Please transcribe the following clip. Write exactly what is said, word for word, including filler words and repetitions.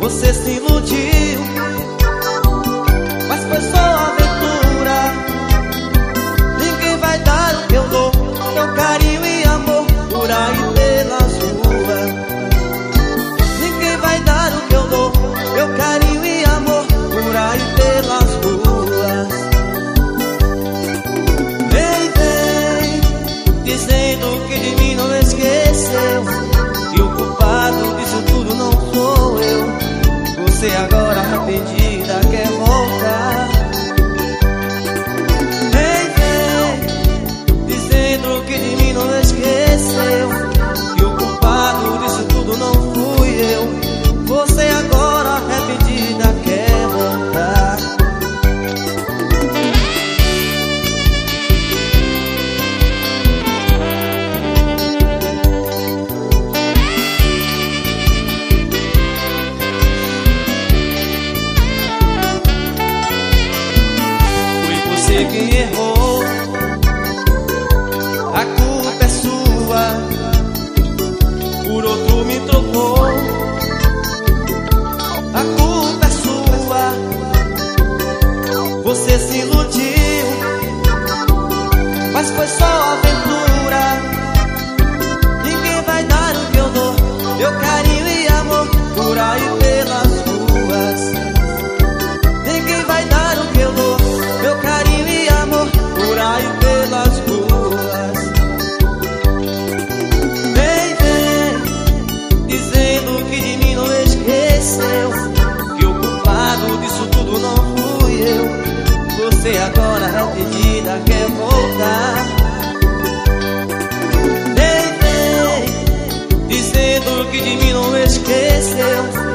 Você se iludiu, mas foi só aventura. Ninguém vai dar o que eu dou, meu carinho e amor, por aí pelas ruas. Ninguém vai dar o que eu dou, meu carinho e amor, por aí pelas ruas. Vem, vem, dizendo que de mim não esqueceu, que o culpado disso tudo não sou eu. Você agora arrependida quer voltar. Vem, vem, dizendo que de mim não esqueceu, que o culpado disso tudo não fui eu. Você agora arrependida quer voltar. Foi você quem errou, a culpa é sua, por outro me trocou. A culpa é sua, você se iludiu, mas foi só aventura. Ninguém vai dar o que eu dou, meu carinho e amor, por aí pelas ruas. Ninguém vai dar o que eu dou, meu carinho e amor, por aí pelas ruas. Vem, vem, dizendo que de mim não esqueceu, que o culpado disso tudo não fui eu. Você agora arrependida quer voltar. Vem, vem, dizendo que de mim não esqueceu,